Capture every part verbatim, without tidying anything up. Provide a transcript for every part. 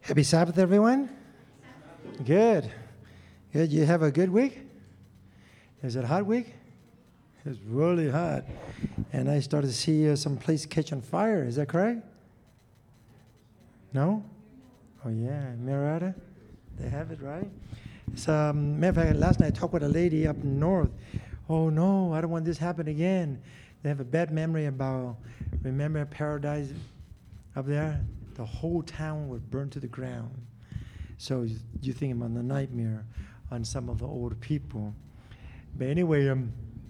Happy Sabbath, everyone. Good. Good. You have a good week? Is it a hot week? It's really hot. And I started to see uh, some place catch on fire. Is that correct? No? Oh, yeah. Marietta? They have it, right? So, um, matter of fact, last night I talked with a lady up north. Oh, no, I don't want this to happen again. They have a bad memory about, remember Paradise up there? The whole town was burned to the ground. So you think about the nightmare on some of the old people. But anyway, um,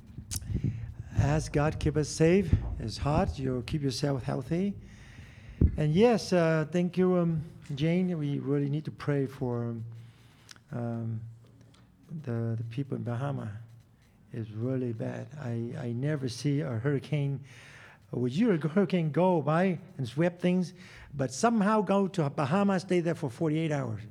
ask God keep us safe. It's hot. You keep yourself healthy. And yes, uh, thank you, um, Jane. We really need to pray for um, the the people in Bahama. It's really bad. I, I never see a hurricane. Would you a hurricane go by and sweep things, but somehow go to Bahama, stay there for forty-eight hours?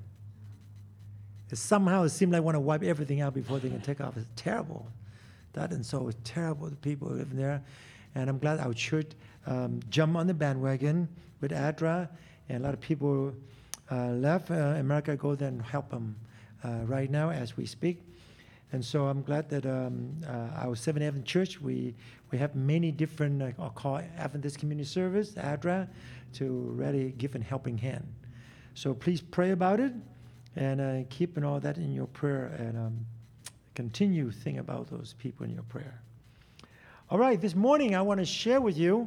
It somehow it seems like want to wipe everything out before they can take off. It's terrible. That and so it's terrible, the people who live there. And I'm glad our church um, jumped on the bandwagon with ADRA, and a lot of people uh, left uh, America, go there and help them uh, right now as we speak. And so I'm glad that um, uh, our Seventh Adventist Church, we we have many different, uh, I'll call Adventist Community Service, ADRA, to really give a helping hand. So please pray about it, and uh, keep all that in your prayer, and um, continue think about those people in your prayer. All right, this morning I want to share with you,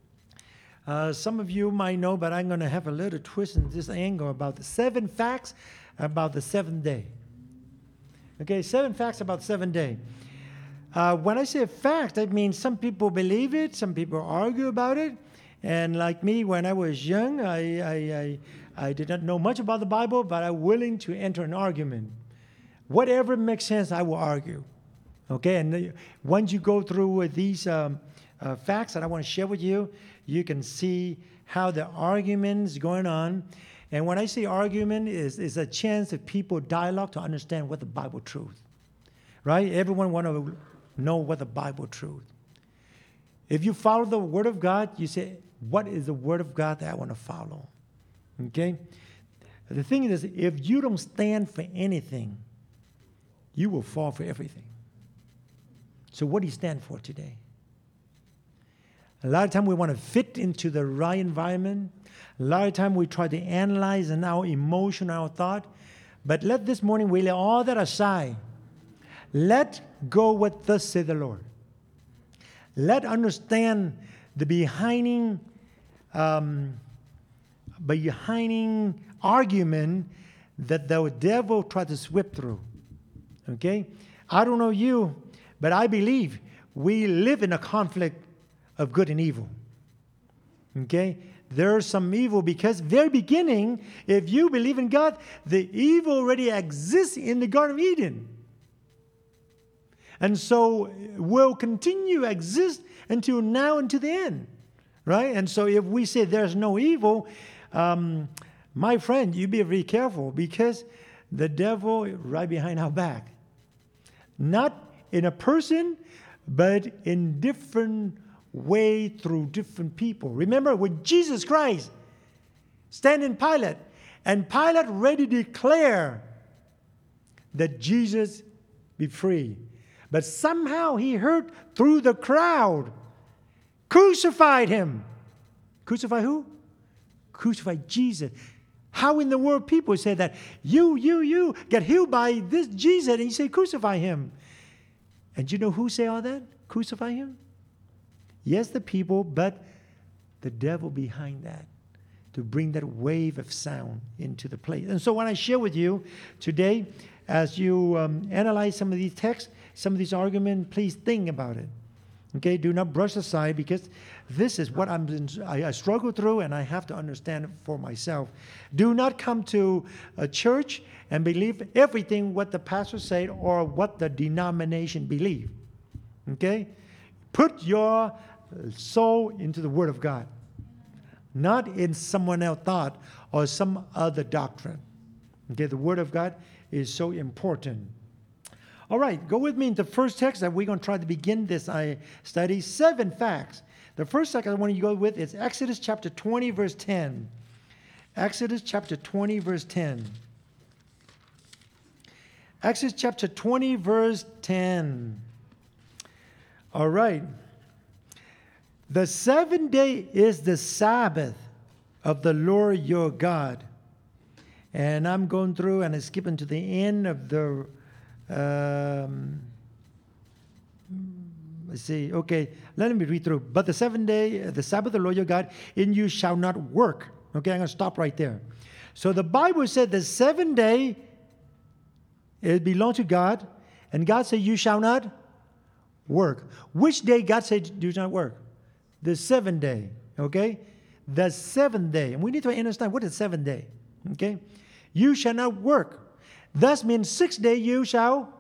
uh, some of you might know, but I'm going to have a little twist in this angle about the seven facts about the seventh day. Okay, seven facts about seven day. Uh, when I say fact, that means some people believe it, some people argue about it. And like me, when I was young, I, I, I, I did not know much about the Bible, but I'm willing to enter an argument. Whatever makes sense, I will argue. Okay, and the, once you go through these um, uh, facts that I want to share with you, you can see how the argument is going on. And when I say argument, is is a chance of people dialogue to understand what the Bible truth, right? Everyone want to know what the Bible truth. If you follow the Word of God, you say, what is the Word of God that I want to follow? Okay? The thing is, if you don't stand for anything, you will fall for everything. So what do you stand for today? A lot of time we want to fit into the right environment. A lot of time we try to analyze in our emotion, our thought. But let this morning we lay all that aside. Let go what thus said the Lord. Let understand the behinding, um, behinding argument that the devil tried to sweep through. Okay? I don't know you, but I believe we live in a conflict of good and evil. Okay? There's some evil because very beginning, if you believe in God, the evil already exists in the Garden of Eden. And so will continue to exist until now and to the end. Right? And so if we say there's no evil, um, my friend, you be very careful because the devil is right behind our back. Not in a person, but in different way through different people. Remember when Jesus Christ stand in Pilate, and Pilate ready to declare that Jesus be free. But somehow he heard through the crowd, crucified him. Crucify who? Crucify Jesus. How in the world people say that you, you, you get healed by this Jesus, and you say crucify him. And you know who say all that? Crucify him? Yes, the people, but the devil behind that to bring that wave of sound into the place. And so when I share with you today, as you um, analyze some of these texts, some of these arguments, please think about it. Okay, do not brush aside because this is what I'm, I, I struggle through and I have to understand it for myself. Do not come to a church and believe everything what the pastor said or what the denomination believe. Okay? Put your soul into the Word of God, not in someone else's thought or some other doctrine. Okay, the Word of God is so important. All right, go with me into the first text that we're going to try to begin this I study. Seven facts. The first text I want you to go with is Exodus chapter twenty, verse ten. Exodus chapter twenty, verse ten. Exodus chapter twenty, verse ten. All right. The seventh day is the Sabbath of the Lord your God. And I'm going through and I'm skipping to the end of the, um, let's see, okay, let me read through. But the seventh day, the Sabbath of the Lord your God, in you shall not work. Okay, I'm going to stop right there. So the Bible said the seventh day, it belongs to God, and God said you shall not work. Which day God said do not work? The seventh day, okay? The seventh day. And we need to understand what is the seventh day, okay? You shall not work. Thus means sixth day you shall,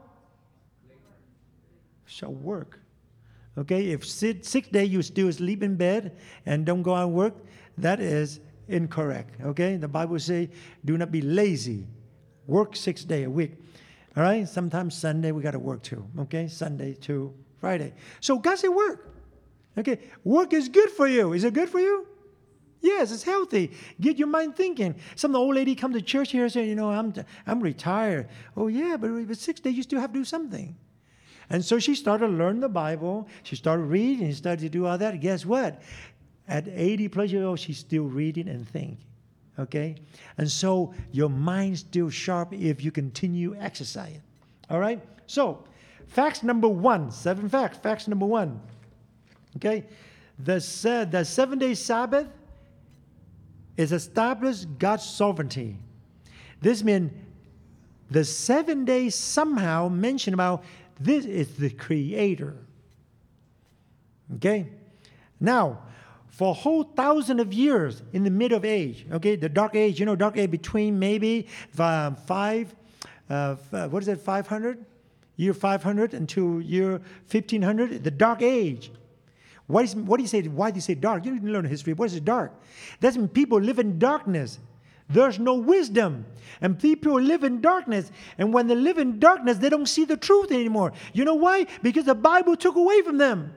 shall work. Okay, if sixth day you still sleep in bed and don't go out and work, that is incorrect, okay? The Bible says do not be lazy. Work six days a week, all right? Sometimes Sunday we got to work too, okay? Sunday to Friday. So God said work. Okay, work is good for you. Is it good for you? Yes, it's healthy. Get your mind thinking. Some old lady come to church here and say, you know, I'm I'm retired. Oh, yeah, but with six days you still have to do something. And so she started to learn the Bible. She started reading and started to do all that. Guess what? At eighty plus years old, she's still reading and thinking. Okay? And so your mind's still sharp if you continue exercising. All right? So, facts number one. Seven facts. Facts number one. Okay? The, se- the seven-day Sabbath is established God's sovereignty. This means the seven days somehow mentioned about this is the Creator. Okay? Now, for a whole thousand of years in the middle of age, okay, the dark age, you know, dark age between maybe uh, five, uh, what is it, five hundred? Year five hundred until year fifteen hundred, the dark age. What, is, what do you say? Why do you say dark? You didn't learn history. What is it dark? That's when people live in darkness. There's no wisdom. And people live in darkness. And when they live in darkness, they don't see the truth anymore. You know why? Because the Bible took away from them.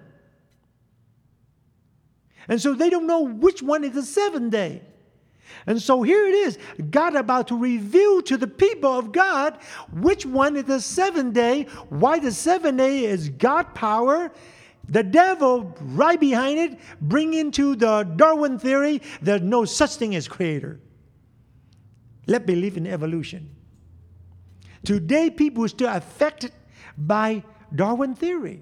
And so they don't know which one is the seventh day. And so here it is. God about to reveal to the people of God which one is the seventh day, why the seventh day is God power. The devil, right behind it, bring into the Darwin theory, there's no such thing as creator. Let's believe in evolution. Today, people are still affected by Darwin theory.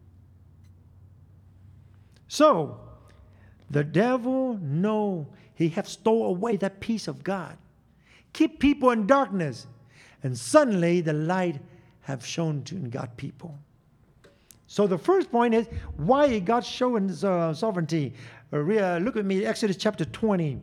So, the devil know he have stole away that peace of God. Keep people in darkness. And suddenly, the light have shone to God people. So the first point is, why God showing his uh, sovereignty? Uh, re, uh, look at me, Exodus chapter twenty.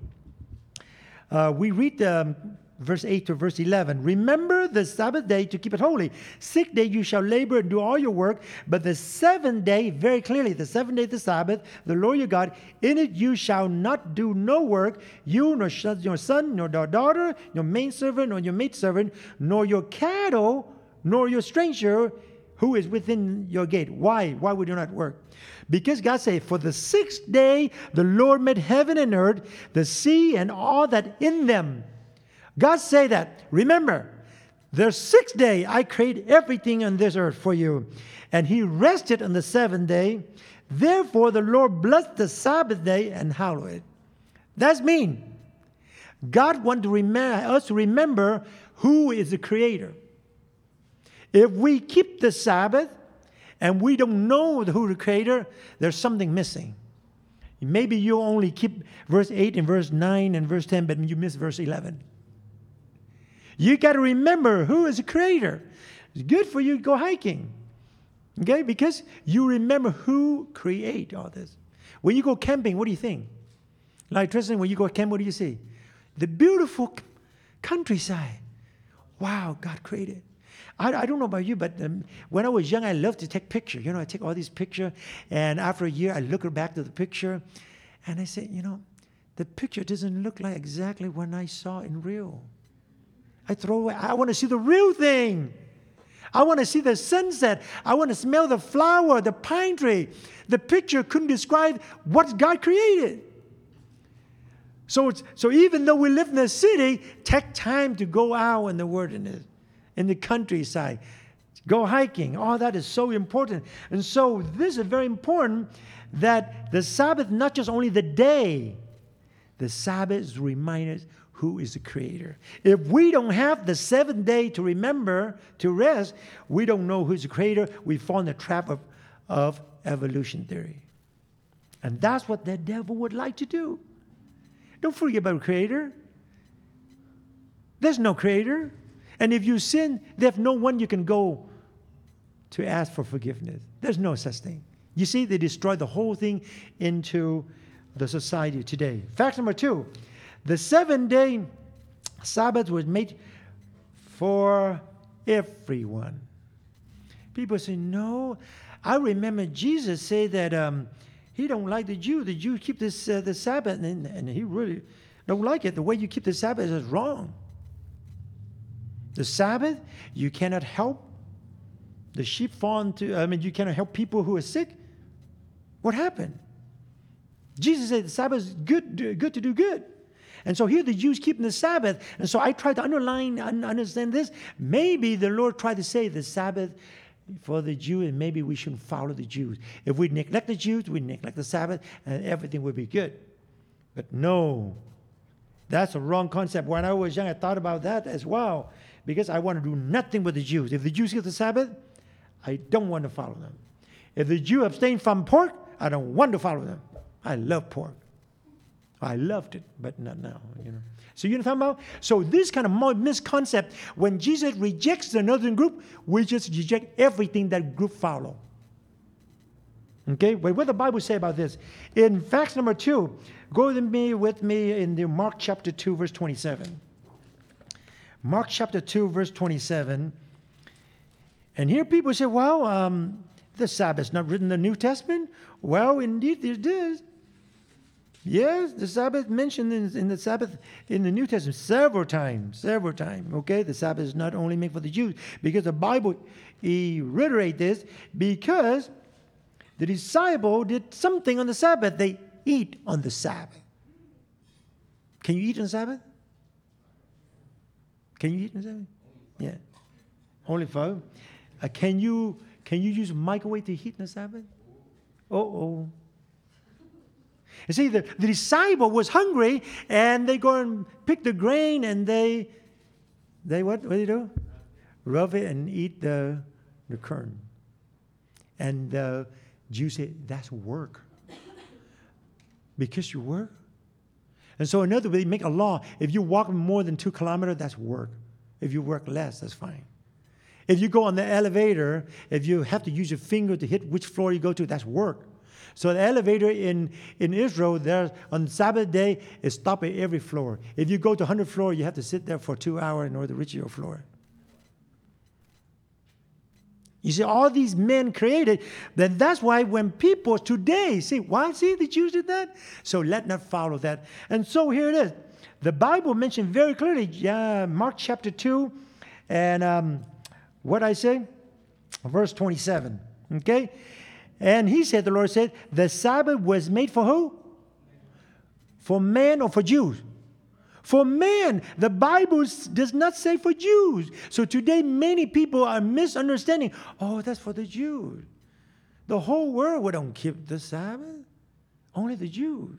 Uh, we read um, verse eight to verse eleven. Remember the Sabbath day to keep it holy. Six day you shall labor and do all your work. But the seventh day, very clearly, the seventh day of the Sabbath, the Lord your God, in it you shall not do no work, you, nor your son, nor your daughter, your maidservant, nor your maidservant, nor your cattle, nor your stranger, who is within your gate. Why? Why would you not work? Because God said, for the sixth day, the Lord made heaven and earth, the sea and all that in them. God said that. Remember, the sixth day, I create everything on this earth for you. And he rested on the seventh day. Therefore, the Lord blessed the Sabbath day and hallowed it. That's mean. God wants to remember, us to remember who is the creator. If we keep the Sabbath and we don't know who the creator, there's something missing. Maybe you only keep verse eight and verse nine and verse ten, but you miss verse eleven. You got to remember who is the creator. It's good for you to go hiking. Okay? Because you remember who created all this. When you go camping, what do you think? Like Tristan, when you go camping, what do you see? The beautiful countryside. Wow, God created. I, I don't know about you, but um, when I was young, I loved to take pictures. You know, I take all these pictures, and after a year, I look back to the picture, and I say, you know, the picture doesn't look like exactly what I saw in real. I throw away. I want to see the real thing. I want to see the sunset. I want to smell the flower, the pine tree. The picture couldn't describe what God created. So, it's, so even though we live in the city, take time to go out in the wilderness, in the countryside. Go hiking. All that is so important. And so this is very important that the Sabbath, not just only the day, the Sabbath reminds us who is the Creator. If we don't have the seventh day to remember, to rest, we don't know who's the Creator. We fall in the trap of, of evolution theory. And that's what the devil would like to do. Don't forget about the Creator. There's no Creator. And if you sin, there's no one you can go to ask for forgiveness. There's no such thing. You see, they destroyed the whole thing into the society today. Fact number two, the seven-day Sabbath was made for everyone. People say, no. I remember Jesus say that um, he don't like the Jews. The Jews keep this uh, the Sabbath, and, and he really don't like it. The way you keep the Sabbath is wrong. The Sabbath, you cannot help the sheep fall into, I mean, you cannot help people who are sick. What happened? Jesus said the Sabbath is good, good to do good. And so here the Jews keeping the Sabbath. And so I tried to underline, understand this. Maybe the Lord tried to say the Sabbath for the Jew, and maybe we shouldn't follow the Jews. If we neglect the Jews, we neglect the Sabbath, and everything would be good. But no, that's a wrong concept. When I was young, I thought about that as well, because I want to do nothing with the Jews. If the Jews keep the Sabbath, I don't want to follow them. If the Jew abstain from pork, I don't want to follow them. I love pork. I loved it, but not now, you know. So you know what I'm talking about? So this kind of misconcept, when Jesus rejects the northern group, we just reject everything that group follow. Okay? Wait, what does the Bible say about this? In fact number two, go with me, with me in the Mark chapter two, verse twenty-seven. Mark chapter two, verse twenty-seven. And here people say, well, um, the Sabbath's not written in the New Testament. Well, indeed it is. Yes, the Sabbath mentioned in, in the Sabbath in the New Testament several times, several times. Okay, the Sabbath is not only made for the Jews, because the Bible reiterates this, because the disciple did something on the Sabbath. They eat on the Sabbath. Can you eat on the Sabbath? Can you eat on the Sabbath? Yeah, only for. Uh, can you can you use a microwave to heat on the Sabbath? Oh oh. You see, the, the disciple was hungry, and they go and pick the grain, and they, they what? What do you do? Rub it and eat the, the kernel. And the Jews say, that's work. Because you work. And so another way, they make a law. If you walk more than two kilometers, that's work. If you work less, that's fine. If you go on the elevator, if you have to use your finger to hit which floor you go to, that's work. So the elevator in, in Israel, there on Sabbath day, is stopped at every floor. If you go to one hundred floor, you have to sit there for two hours in order to reach your floor. You see, all these men created, then that's why when people today see, why see the Jews did that? So let not follow that. And so here it is. The Bible mentioned very clearly, uh, Mark chapter two, and um, what I say? Verse twenty-seven, okay? And he said, the Lord said, the Sabbath was made for who? For man or for Jews? For man. The Bible does not say for Jews. So today many people are misunderstanding. Oh, that's for the Jews. The whole world we don't keep the Sabbath. Only the Jews.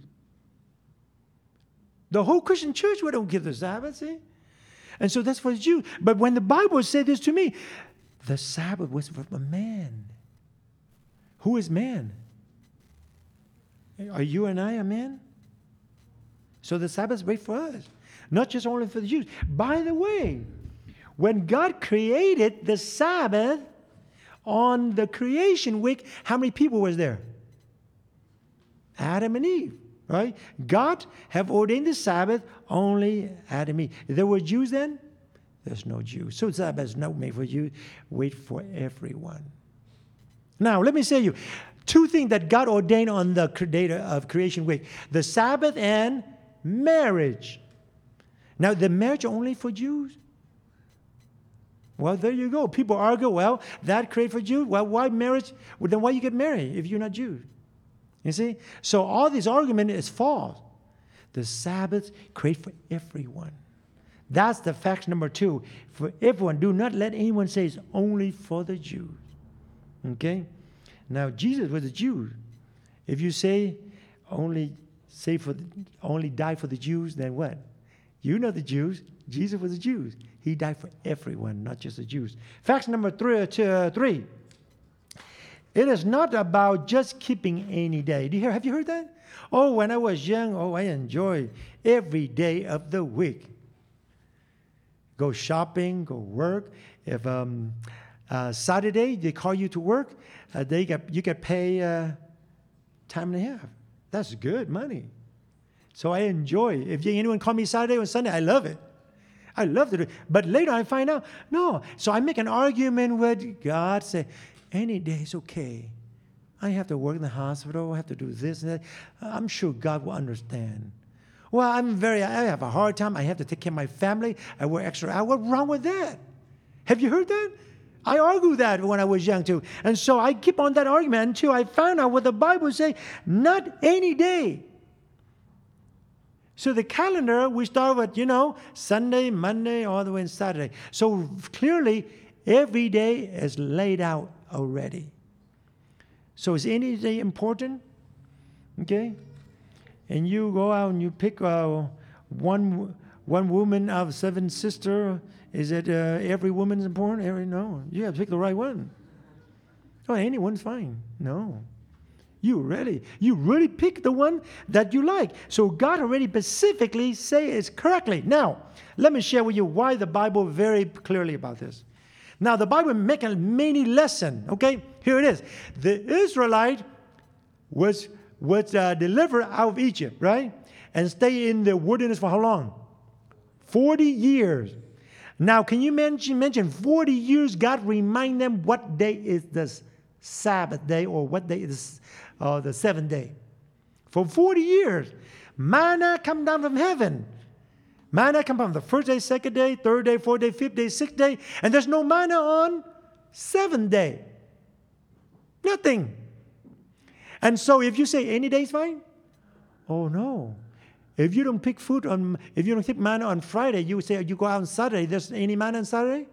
The whole Christian church we don't keep the Sabbath, see? And so that's for the Jews. But when the Bible said this to me, the Sabbath was for a man. Who is man? Are you and I a man? So the Sabbath is made for us, not just only for the Jews. By the way, when God created the Sabbath on the creation week, how many people was there? Adam and Eve, right? God have ordained the Sabbath, only Adam and Eve. If there were Jews then, there's no Jews. So the Sabbath is not made for you. Wait for everyone. Now, let me say to you, two things that God ordained on the date of creation week. The Sabbath and marriage. Now, the marriage only for Jews? Well, there you go. People argue, well, that created for Jews. Well, why marriage? Well, then why you get married if you're not Jews? You see? So all this argument is false. The Sabbath created for everyone. That's the fact number two. For everyone, do not let anyone say it's only for the Jews. Okay? Now, Jesus was a Jew. If you say only say for the, only die for the Jews, then what? You know the Jews. Jesus was a Jew. He died for everyone, not just the Jews. Fact number three. Uh, two, uh, three. It is not about just keeping any day. Do you hear? Have you heard that? Oh, when I was young, oh, I enjoyed every day of the week. Go shopping, go work. If um, uh, Saturday they call you to work, uh, they get you get pay uh, time and a half. That's good money. So I enjoy. If anyone call me Saturday or Sunday, I love it. I love to do it. But later I find out, no. So I make an argument with God, say, any day is okay. I have to work in the hospital. I have to do this and that. I'm sure God will understand. Well, I'm very, I have a hard time. I have to take care of my family. I work extra hours. What's wrong with that? Have you heard that? I argued that when I was young too. And so I keep on that argument until I found out what the Bible says, not any day. So the calendar, we start with, you know, Sunday, Monday, all the way to Saturday. So clearly, every day is laid out already. So is any day important? Okay? And you go out and you pick uh, one one woman out of seven sisters. Is it uh, every woman is important? Every, no. You have to pick the right one. Oh, anyone's fine. No. You really, you really pick the one that you like. So God already specifically say it's correctly. Now, let me share with you why the Bible very clearly about this. Now, the Bible making many lessons. Okay, here it is. The Israelite was was uh, delivered out of Egypt, right, and stay in the wilderness for how long? Forty years. Now, can you mention mention forty years? God remind them what day is the Sabbath day or what day is uh, the seventh day. For forty years, manna come down from heaven. Manna come from the first day, second day, third day, fourth day, fifth day, sixth day, and there's no manna on seventh day. Nothing. And so if you say any day is fine, oh no. If you don't pick food on, if you don't pick manna on Friday, you say you go out on Saturday. There's any manna on Saturday?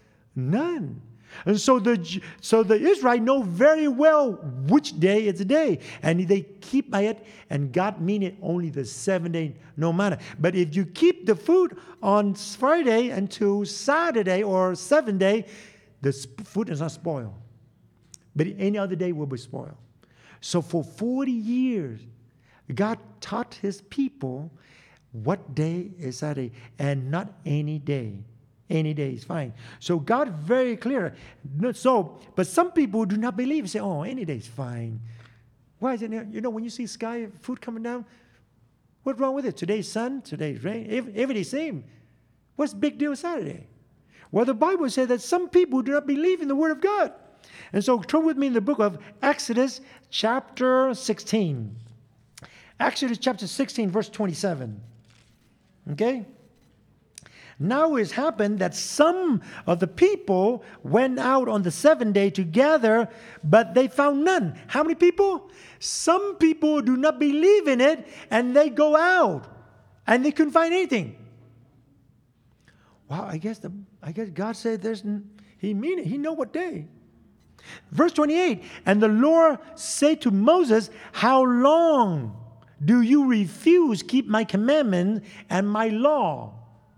None. And so the so the Israelites know very well which day is the day, and they keep by it. And God mean it only the seven day no manna. But if you keep the food on Friday until Saturday or seven day, the food is not spoiled. But any other day will be spoiled. So for forty years, God taught His people what day is Saturday, and not any day. Any day is fine. So God very clear. So, but some people do not believe. Say, oh, any day is fine. Why is it? You know, when you see sky food coming down, what's wrong with it? Today's sun, today's rain, every, every day same. What's the big deal with Saturday? Well, the Bible says that some people do not believe in the Word of God. And so turn with me in the book of Exodus chapter sixteen. Exodus chapter sixteen, verse twenty-seven. Okay? Now it happened that some of the people went out on the seventh day to gather, but they found none. How many people? Some people do not believe in it, and they go out, and they couldn't find anything. Wow, I guess the I guess God said there's He mean it. He know what day. Verse twenty-eight, and the Lord said to Moses, how long do you refuse keep my commandment and my law?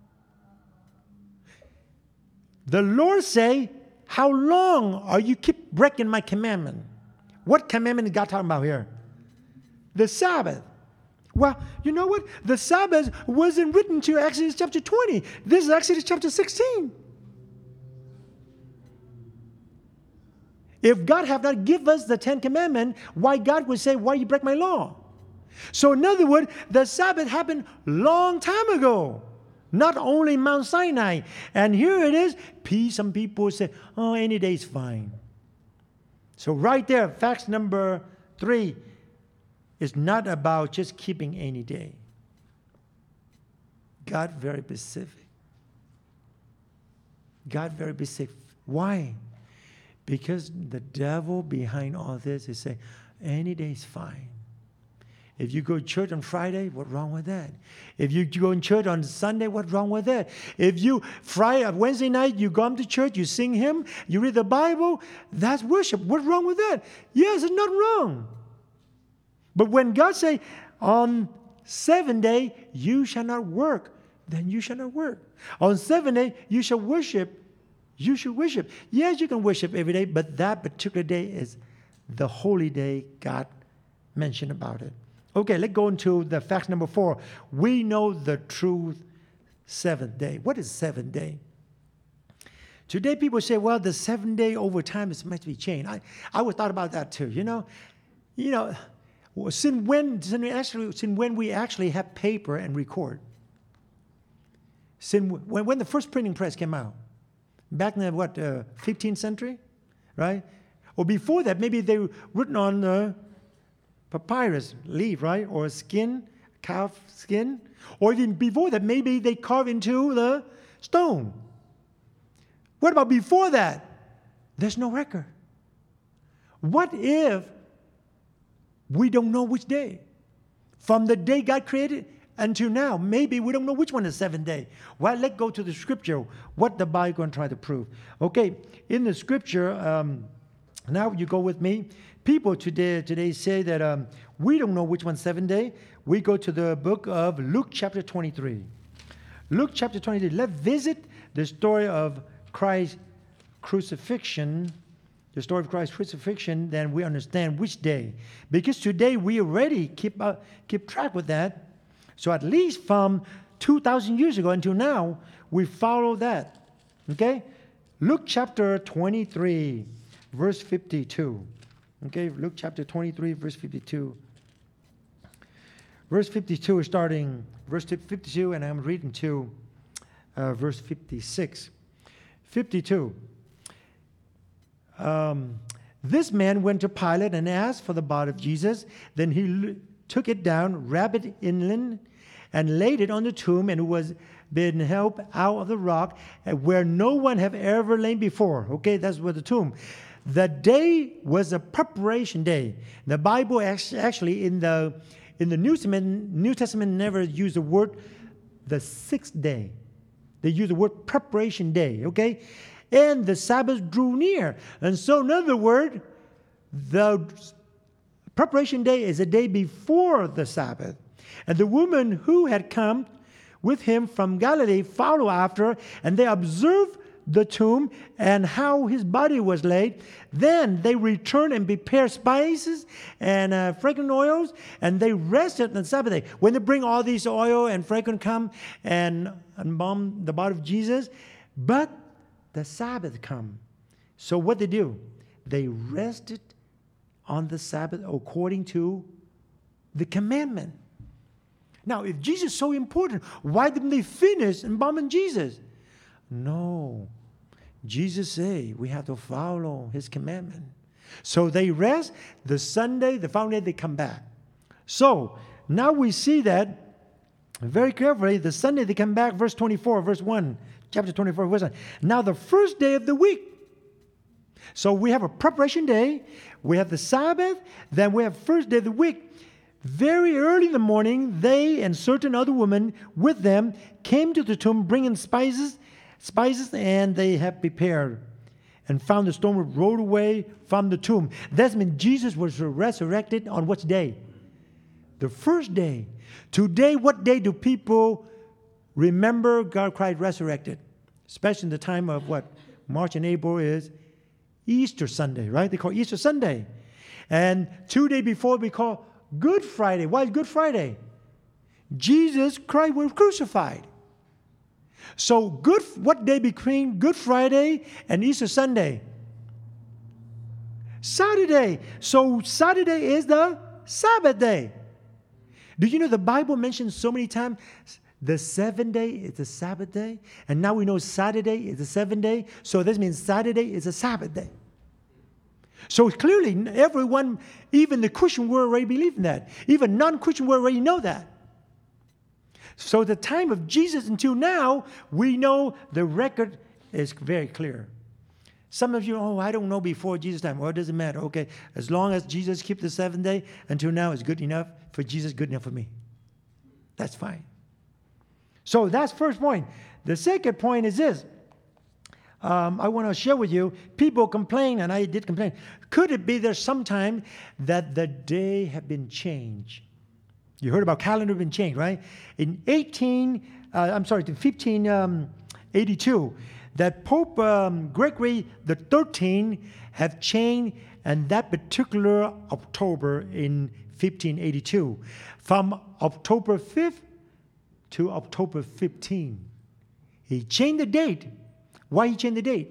The Lord say, how long are you keep breaking my commandment? What commandment is God talking about here? The Sabbath. Well, you know what? The Sabbath wasn't written to Exodus chapter twenty. This is Exodus chapter sixteen. If God have not given us the Ten Commandments, why God would say, why you break my law? So in other words, the Sabbath happened long time ago. Not only Mount Sinai. And here it is. Some people say, oh, any day is fine. So right there, fact number three is not about just keeping any day. God very specific. God very specific. Why? Because the devil behind all this is saying, any day is fine. If you go to church on Friday, what's wrong with that? If you go in church on Sunday, what's wrong with that? If you, Friday, Wednesday night, you come to church, you sing hymn, you read the Bible, that's worship. What's wrong with that? Yes, it's not wrong. But when God say, on seven day, you shall not work, then you shall not work. On seven day, you shall worship. You should worship. Yes, you can worship every day, but that particular day is the holy day God mentioned about it. Okay, let's go into the fact number four. We know the true seventh day. What is seventh day? Today people say, well, the seventh day over time is meant to be changed. I, I always thought about that too, you know. You know, since when, since, we actually, since when we actually have paper and record? Since when, when the first printing press came out? Back in the, what, uh, fifteenth century, right? Or before that, maybe they were written on uh, papyrus leaf, right? Or skin, calf skin. Or even before that, maybe they carved into the stone. What about before that? There's no record. What if we don't know which day? From the day God created until now, maybe we don't know which one is seventh day. Well, let's go to the scripture, what the Bible is going to try to prove. Okay, in the scripture, um, now you go with me. People today today say that um, we don't know which one's seventh day. We go to the book of Luke chapter twenty-three. Luke chapter twenty-three. Let's visit the story of Christ's crucifixion. The story of Christ's crucifixion, then we understand which day. Because today we already keep uh, keep track with that. So at least from two thousand years ago until now, we follow that. Okay? Luke chapter twenty-three, verse fifty-two. Okay, Luke chapter twenty-three, verse fifty-two. Verse fifty-two is starting, verse fifty-two, and I'm reading to uh, verse fifty-six. fifty-two. Um, this man went to Pilate and asked for the body of Jesus. Then he l- took it down, wrapped it in linen, and laid it on the tomb, and it was been helped out of the rock where no one had ever lain before. Okay, that's where the tomb. The day was a preparation day. The Bible actually in the in the New Testament, New Testament never used the word the sixth day. They use the word preparation day. Okay, and the Sabbath drew near, and so in other words, the preparation day is a day before the Sabbath. And the woman who had come with him from Galilee followed after, and they observed the tomb and how his body was laid. Then they returned and prepared spices and uh, fragrant oils, and they rested on the Sabbath day. When they bring all these oil and fragrant come and embalm the body of Jesus, but the Sabbath come. So what they do? They rested on the Sabbath according to the commandment. Now, if Jesus is so important, why didn't they finish embalming Jesus? No. Jesus said we have to follow his commandment. So they rest. The Sunday, the following day, they come back. So now we see that very carefully. The Sunday they come back, verse twenty-four, verse one, chapter twenty-four, verse one. Now the first day of the week. So we have a preparation day. We have the Sabbath. Then we have first day of the week. Very early in the morning, they and certain other women with them came to the tomb bringing spices, spices, and they had prepared and found the stone rolled away from the tomb. That means Jesus was resurrected on what day? The first day. Today, what day do people remember God Christ resurrected? Especially in the time of what? March and April is Easter Sunday, right? They call Easter Sunday. And two days before, we call Good Friday. Why is Good Friday? Jesus Christ was crucified. So good. What day between Good Friday and Easter Sunday? Saturday. So Saturday is the Sabbath day. Do you know the Bible mentions so many times the seventh day is the Sabbath day? And now we know Saturday is the seventh day. So this means Saturday is a Sabbath day. So clearly, everyone, even the Christian world already believe in that. Even non-Christian world already know that. So the time of Jesus until now, we know the record is very clear. Some of you, oh, I don't know before Jesus' time. Well, it doesn't matter. Okay, as long as Jesus kept the seventh day, until now it's good enough for Jesus, good enough for me. That's fine. So that's first point. The second point is this. Um, I want to share with you, people complain, and I did complain. Could it be there's some time that the day have been changed? You heard about calendar been changed, right? In eighteen, uh, I'm sorry, in fifteen eighty-two, that Pope um, Gregory the thirteenth have changed, and that particular October in fifteen eighty-two, from October fifth to October fifteenth. He changed the date. Why he changed the date?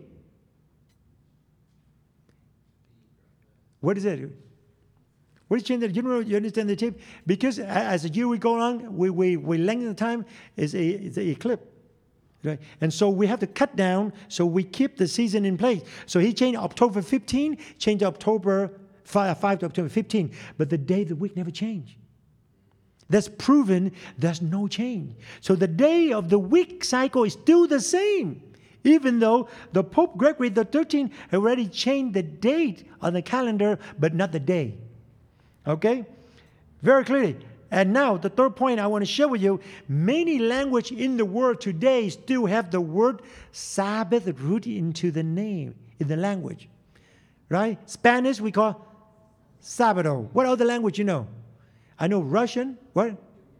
What is it? What is changed? You know, you understand the tape? Because as the year we go on, we we we lengthen the time is a is a eclipse. Right? And so we have to cut down so we keep the season in place. So he changed October fifteenth, changed October five, five to October fifteenth. But the day of the week never changed. That's proven there's no change. So the day of the week cycle is still the same. Even though the Pope Gregory the thirteenth already changed the date on the calendar, but not the day. Okay? Very clearly. And now, the third point I want to share with you, many languages in the world today still have the word Sabbath rooted into the name, in the language. Right? Spanish, we call Sabado. What other language you know? I know Russian. What?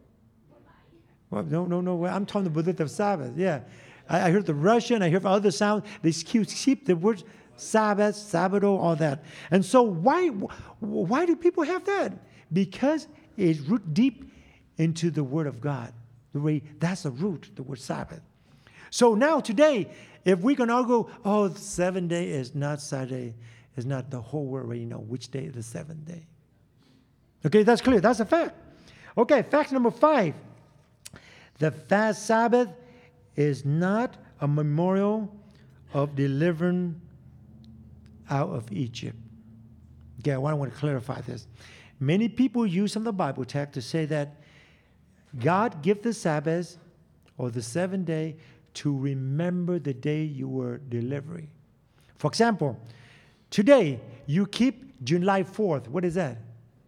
Well, no, no, no. I'm talking about the Sabbath. Yeah. I, I heard the Russian. I heard other sounds. They keep the words Sabbath, Sabado, all that. And so why, why do people have that? Because it's root deep into the Word of God. The way that's the root, the word Sabbath. So now today, if we can all go, oh, the seventh day is not Saturday, is not the whole world already know which day is the seventh day. Okay, that's clear. That's a fact. Okay, fact number five. The fast Sabbath is not a memorial of deliverance out of Egypt. Okay, I want to clarify this. Many people use some of the Bible text to say that God gave the Sabbath or the seventh day to remember the day you were delivered. For example, today you keep July fourth. What is that?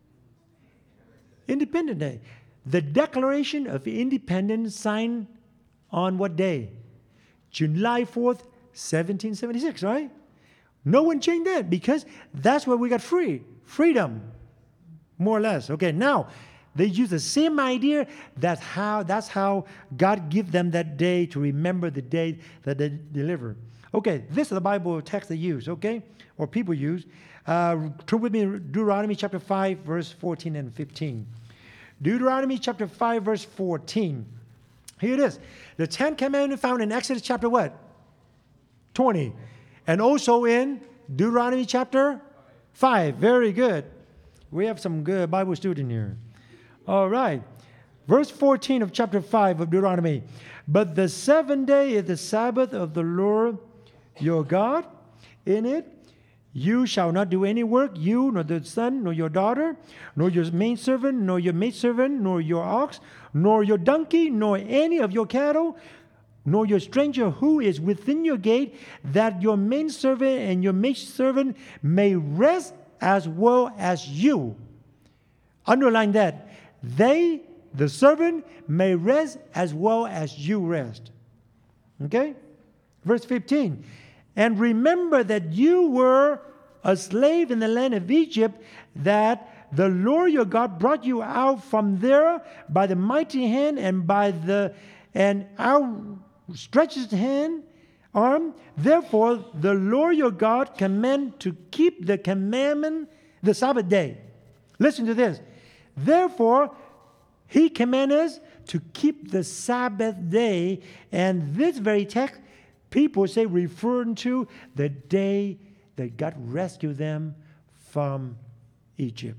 Independence Day. The Declaration of Independence signed on what day? July fourth, seventeen seventy-six, right? No one changed that because that's where we got free. Freedom, more or less. Okay, now they use the same idea. That's how, that's how God gave them that day to remember the day that they delivered. Okay, this is the Bible text they use, okay? Or people use. Uh, turn with me Deuteronomy chapter five, verse fourteen and fifteen. Deuteronomy chapter five, verse fourteen. Here it is. The Ten Commandments found in Exodus chapter what? twenty. And also in Deuteronomy chapter five. Very good. We have some good Bible student here. All right. Verse fourteen of chapter five of Deuteronomy. But the seventh day is the Sabbath of the Lord your God. In it you shall not do any work, you, nor the son, nor your daughter, nor your maidservant, nor your maidservant, nor your ox, nor your donkey, nor any of your cattle, nor your stranger who is within your gate, that your maidservant and your maidservant may rest as well as you. Underline that. They, the servant, may rest as well as you rest. Okay? Verse fifteen. And remember that you were a slave in the land of Egypt, that the Lord your God brought you out from there by the mighty hand and by the and outstretched hand arm. Therefore, the Lord your God command to keep the commandment, the Sabbath day. Listen to this. Therefore, he commanded us to keep the Sabbath day, and this very text, people say, referring to the day that God rescued them from Egypt.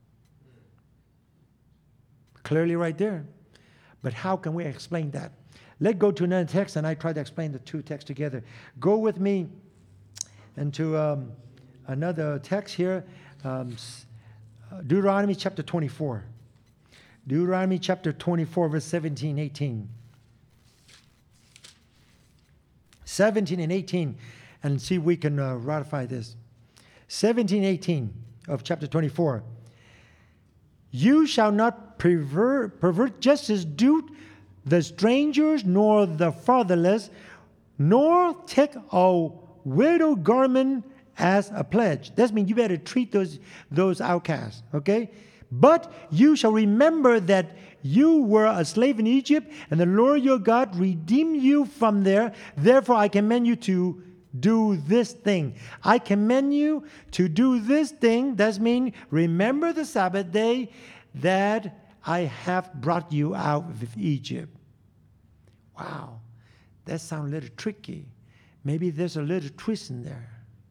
Clearly right there. But how can we explain that? Let's go to another text, and I try to explain the two texts together. Go with me into um, another text here, um, Deuteronomy chapter twenty-four. Deuteronomy chapter twenty-four, verse seventeen, eighteen. seventeen and eighteen. and see if we can uh, ratify this. seventeen eighteen of chapter twenty-four. You shall not pervert, pervert justice due the strangers, nor the fatherless, nor take a widow garment as a pledge. That means you better treat those, those outcasts, okay? But you shall remember that you were a slave in Egypt, and the Lord your God redeemed you from there. Therefore, I command you to do this thing. I command you to do this thing. That means remember the Sabbath day that I have brought you out of Egypt. Wow, that sounds a little tricky. Maybe there's a little twist in there.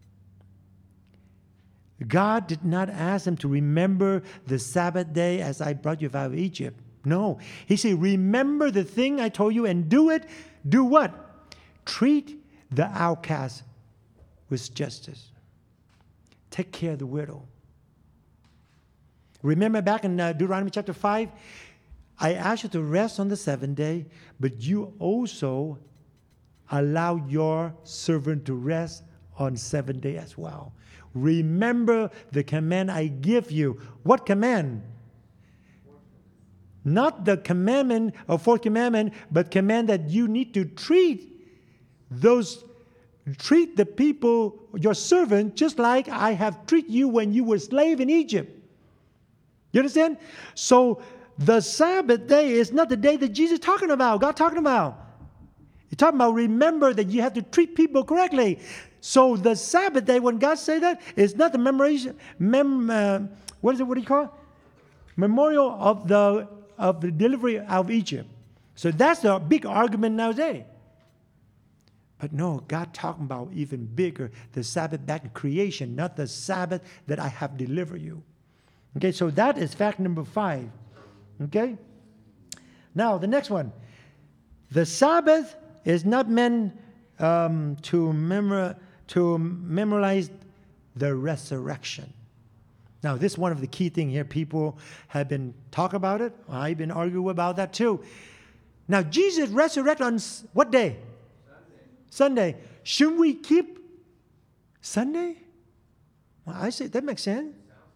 God did not ask them to remember the Sabbath day as I brought you out of Egypt. No. He said, remember the thing I told you and do it. Do what? Treat the outcast with justice. Take care of the widow. Remember back in uh, Deuteronomy chapter five, I asked you to rest on the seventh day, but you also allow your servant to rest on seventh day as well. Remember the command I give you. What command? Not the commandment of fourth commandment, but command that you need to treat those, treat the people, your servant, just like I have treated you when you were slave in Egypt. You understand? So the Sabbath day is not the day that Jesus is talking about, God talking about. He's talking about remember that you have to treat people correctly. So the Sabbath day, when God said that, is not the memorization, mem, uh, what is it, what do you call it? Memorial of the of the delivery out of Egypt. So that's the big argument nowadays. But no, God talking about even bigger, the Sabbath back in creation, not the Sabbath that I have delivered you. Okay, so that is fact number five. Okay? Now, the next one. The Sabbath is not meant um, to, memor- to memorize the resurrection. Now, this is one of the key things here. People have been talking about it. I've been arguing about that too. Now, Jesus resurrected on what day? Sunday. Sunday. Should we keep Sunday? Well, I say that makes sense.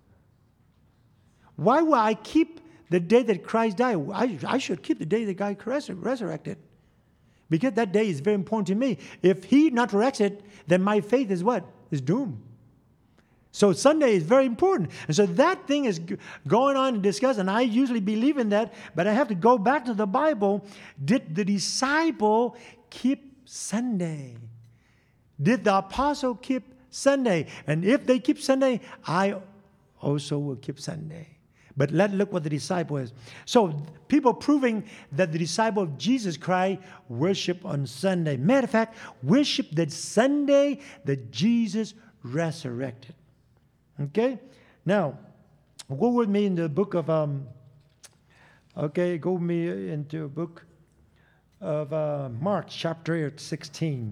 Why would I keep the day that Christ died? I, I should keep the day that God resurrected. Because that day is very important to me. If he not resurrected, then my faith is what? Is doomed. So Sunday is very important. And so that thing is going on and discussed, and I usually believe in that, but I have to go back to the Bible. Did the disciple keep Sunday? Did the apostle keep Sunday? And if they keep Sunday, I also will keep Sunday. But let's look what the disciple is. So people proving that the disciple of Jesus Christ worship on Sunday. Matter of fact, worship the Sunday that Jesus resurrected. Okay? Now, go with me in the book of, um, okay, go with me into a book of uh, Mark chapter sixteen.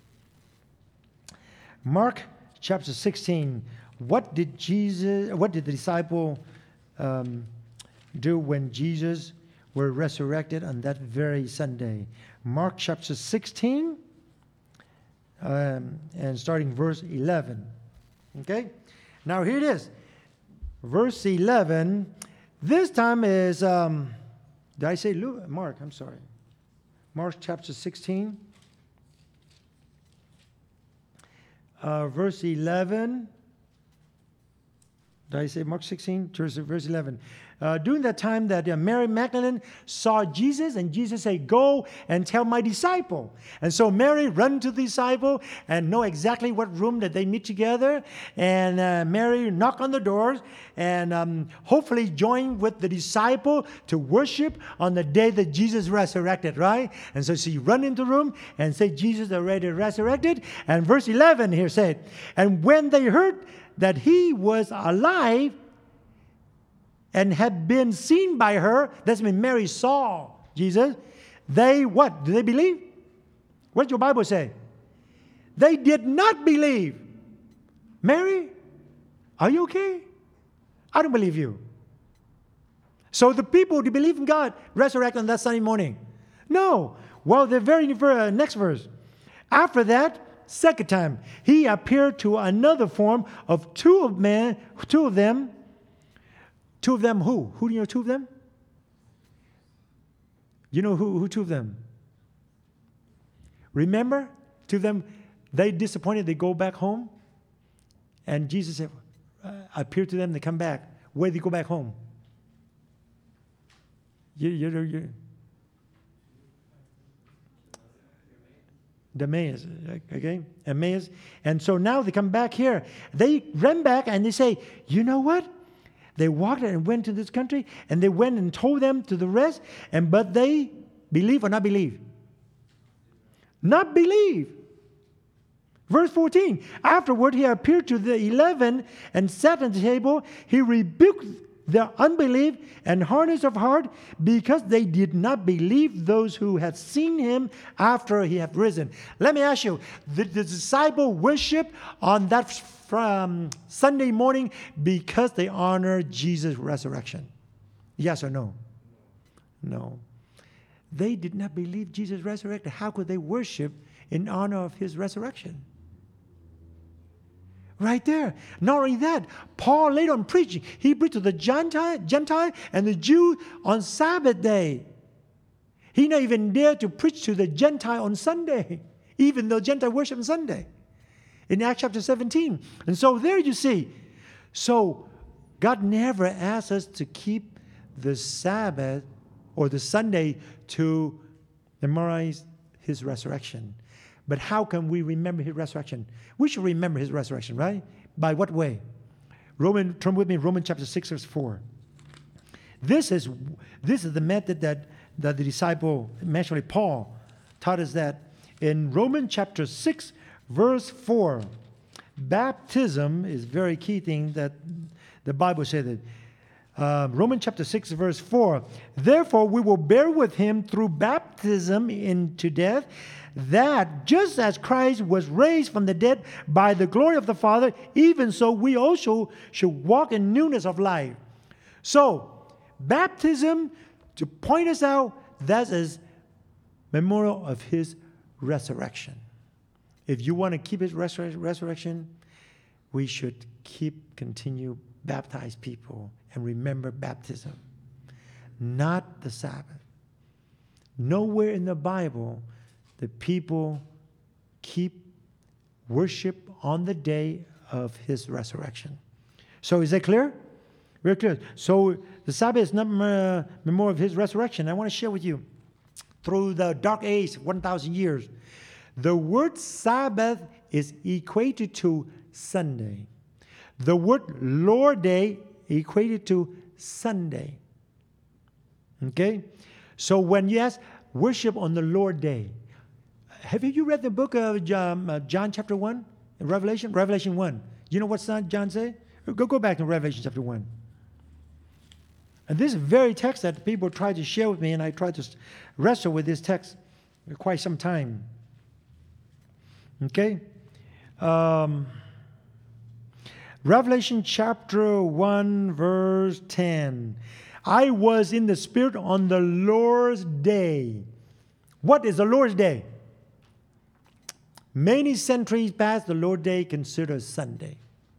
Mark chapter sixteen. What did Jesus, what did the disciple um, do when Jesus were resurrected on that very Sunday? Mark chapter sixteen, um, and starting verse eleven. Okay? Now here it is. Verse eleven. This time is, um, did I say Luke? Mark, I'm sorry. Mark chapter sixteen. Uh, verse eleven. Did I say Mark sixteen? Verse eleven. Uh, during that time that uh, Mary Magdalene saw Jesus, and Jesus said, go and tell my disciple. And so Mary ran to the disciple and know exactly what room that they meet together. And uh, Mary knocked on the doors and um, hopefully joined with the disciple to worship on the day that Jesus resurrected, right? And so she ran into the room and said, Jesus already resurrected. And verse eleven here said, and when they heard that he was alive and had been seen by her, that's when Mary saw Jesus, they what? Did they believe? What did your Bible say? They did not believe. Mary, are you okay? I don't believe you. So the people who believe in God resurrect on that Sunday morning. No. Well, the very next verse. After that, second time, he appeared to another form of two of men, two of them. Two of them who? Who do you know two of them? You know who, who two of them? Remember? Two of them, they disappointed, they go back home. And Jesus said, uh, appeared to them, they come back. Where did they go back home? You, you, you, the Emmaus, okay? Emmaus. And so now they come back here. They ran back and they say, you know what? They walked and went to this country, and they went and told them to the rest, and but they believe or not believe? Not believe. Verse fourteen, afterward he appeared to the eleven and sat at the table. He rebuked their unbelief and hardness of heart because they did not believe those who had seen him after he had risen. Let me ask you, the, the disciple worship on that from Sunday morning because they honor Jesus' resurrection? Yes or no? No. They did not believe Jesus resurrected. How could they worship in honor of his resurrection? Right there. Not only that, Paul later on preaching, he preached to the Gentile, Gentile and the Jew on Sabbath day. He not even dared to preach to the Gentile on Sunday, even though Gentile worship on Sunday. In Acts chapter seventeen. And so there you see. So God never asked us to keep the Sabbath or the Sunday to memorize his resurrection. But how can we remember his resurrection? We should remember his resurrection, right? By what way? Roman, turn with me, Romans chapter six, verse four. This is, this is the method that, that the disciple, especially Paul, taught us that in Romans chapter six, verse four. Baptism is a very key thing that the Bible says that. Uh, Romans chapter six, verse four. Therefore, we will bear with him through baptism into death, that just as Christ was raised from the dead by the glory of the Father, even so we also should walk in newness of life. So, baptism, to point us out, that is memorial of his resurrection. If you want to keep his resur- resurrection, we should keep, continue, baptize people and remember baptism, not the Sabbath. Nowhere in the Bible the people keep worship on the day of his resurrection. So is that clear? Very clear. So the Sabbath is not uh, memorial of his resurrection. I want to share with you, through the dark age, one thousand years, the word Sabbath is equated to Sunday. The word Lord Day equated to Sunday. Okay? So when you ask worship on the Lord Day, have you read the book of John, uh, John chapter one? Revelation? Revelation one. You know what John say? Go, go back to Revelation chapter one. And this is a very text that people try to share with me, and I try to wrestle with this text for quite some time. Okay? Um, Revelation chapter one, verse ten. I was in the Spirit on the Lord's day. What is the Lord's day? Many centuries past, the Lord's day considered Sunday.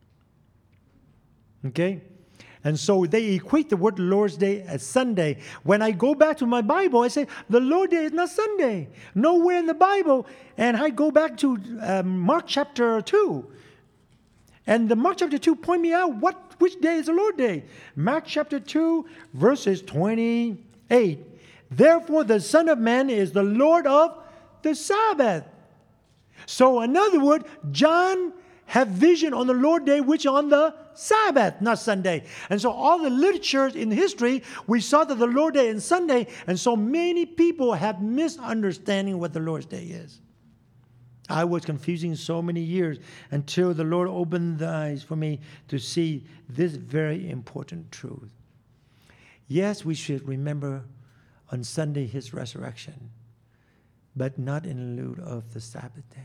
Okay? And so they equate the word Lord's Day as Sunday. When I go back to my Bible, I say, the Lord's Day is not Sunday. Nowhere in the Bible. And I go back to um, Mark chapter two. And the Mark chapter two point me out what which day is the Lord's Day. Mark chapter two, verses twenty-eight. Therefore the Son of Man is the Lord of the Sabbath. So in other words, John had vision on the Lord's Day, which on the Sabbath, not Sunday. And so all the literature in history, we saw that the Lord's Day is Sunday, and so many people have misunderstanding what the Lord's Day is. I was confusing so many years until the Lord opened the eyes for me to see this very important truth. Yes, we should remember on Sunday his resurrection, but not in lieu of the Sabbath day.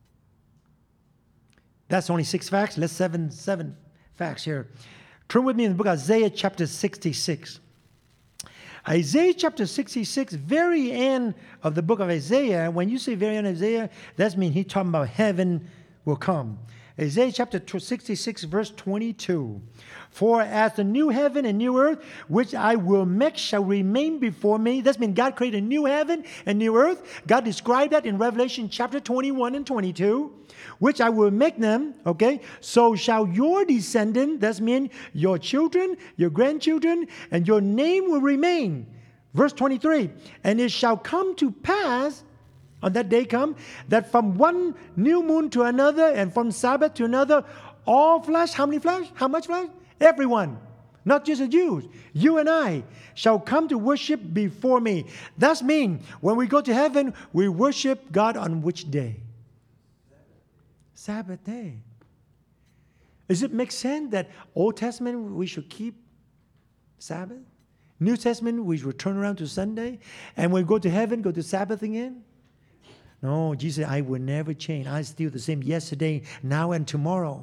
That's only six facts. Let's seven, seven facts here. Turn with me in the book of Isaiah chapter sixty-six. Isaiah chapter sixty-six, very end of the book of Isaiah. When you say very end of Isaiah, that means he's talking about heaven will come. Isaiah chapter sixty-six, verse twenty-two. For as the new heaven and new earth, which I will make, shall remain before me. That means God created a new heaven and new earth. God described that in Revelation chapter twenty-one and twenty-two. Which I will make them, okay? So shall your descendant, that means your children, your grandchildren, and your name will remain. Verse twenty-three. And it shall come to pass, on that day come, that from one new moon to another, and from Sabbath to another, all flesh, how many flesh? How much flesh? Everyone, not just the Jews, you and I, shall come to worship before me. That means when we go to heaven, we worship God on which day? Sabbath day. Does it make sense that Old Testament we should keep Sabbath? New Testament we should turn around to Sunday? And when we go to heaven, go to Sabbath again? No, Jesus said, I will never change. I'm still the same yesterday, now, and tomorrow.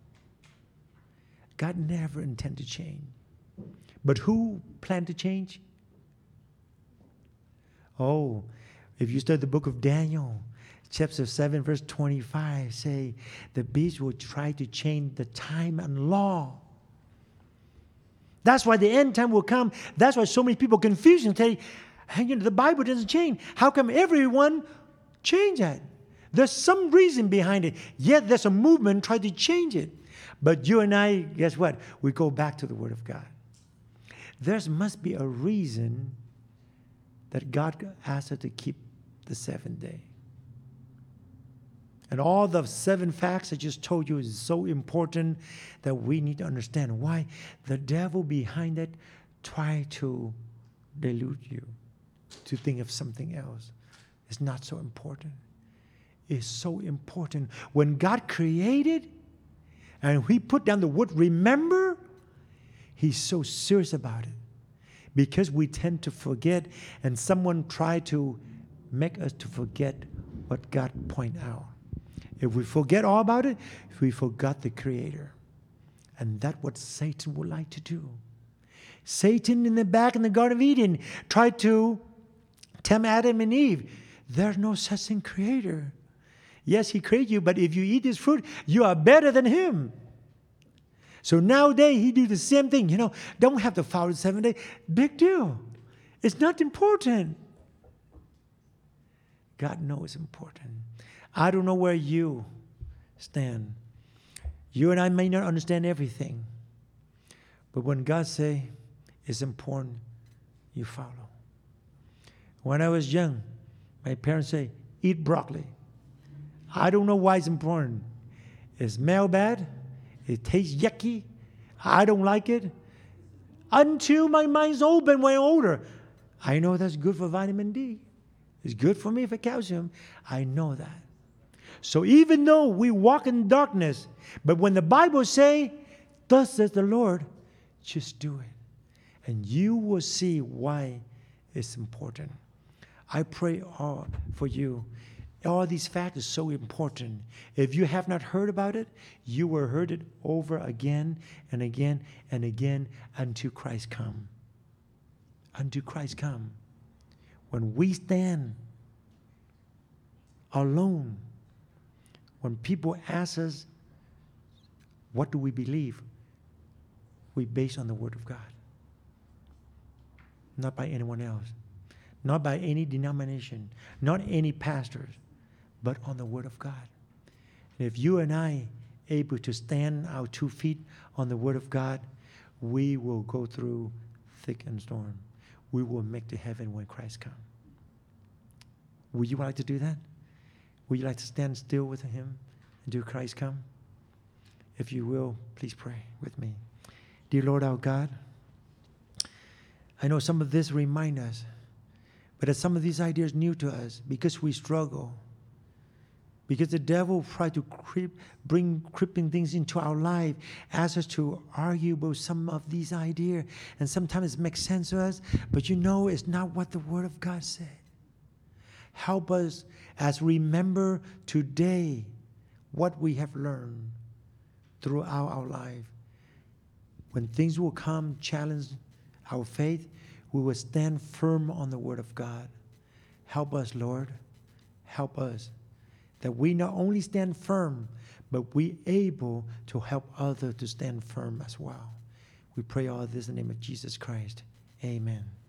God never intended to change. But who planned to change? Oh, if you study the book of Daniel, chapter seven, verse twenty-five, say, the beast will try to change the time and law. That's why the end time will come. That's why so many people confuse and say, hey, you know, the Bible doesn't change. How come everyone change that? There's some reason behind it. Yet there's a movement trying to change it. But you and I, guess what? We go back to the Word of God. There must be a reason that God asked us to keep the seventh day. And all the seven facts I just told you is so important that we need to understand why the devil behind it try to delude you to think of something else. It's not so important. It's so important. When God created and He put down the word remember, He's so serious about it. Because we tend to forget, and someone tried to make us to forget what God pointed out. If we forget all about it, we forgot the Creator. And that's what Satan would like to do. Satan in the back in the Garden of Eden tried to tempt Adam and Eve. There's no such thing Creator. Yes, He created you, but if you eat this fruit, you are better than Him. So nowadays, He do the same thing. You know, don't have to follow the seven day. Big deal. It's not important. God knows it's important. I don't know where you stand. You and I may not understand everything. But when God say it's important, you follow. When I was young, my parents say, eat broccoli. I don't know why it's important. It smells bad. It tastes yucky. I don't like it. Until my mind's open when I'm older. I know that's good for vitamin D. It's good for me for calcium. I know that. So even though we walk in darkness, but when the Bible say, thus says the Lord, just do it. And you will see why it's important. I pray all for you. All these facts are so important. If you have not heard about it, you will heard it over again and again and again until Christ come. Until Christ come. When we stand alone, when people ask us, what do we believe? We base on the Word of God. Not by anyone else. Not by any denomination. Not any pastors. But on the Word of God. And if you and I able to stand our two feet on the Word of God, we will go through thick and storm. We will make the heaven when Christ comes. Would you like to do that? Would you like to stand still with Him until Christ come? If you will, please pray with me. Dear Lord our God, I know some of this remind us, but some of these ideas new to us because we struggle. Because the devil tried to creep, bring creeping things into our life, ask us to argue about some of these ideas. And sometimes it makes sense to us, but you know it's not what the Word of God said. Help us as remember today what we have learned throughout our life. When things will come, challenge our faith, we will stand firm on the Word of God. Help us, Lord. Help us. That we not only stand firm, but we able to help others to stand firm as well. We pray all this in the name of Jesus Christ. Amen.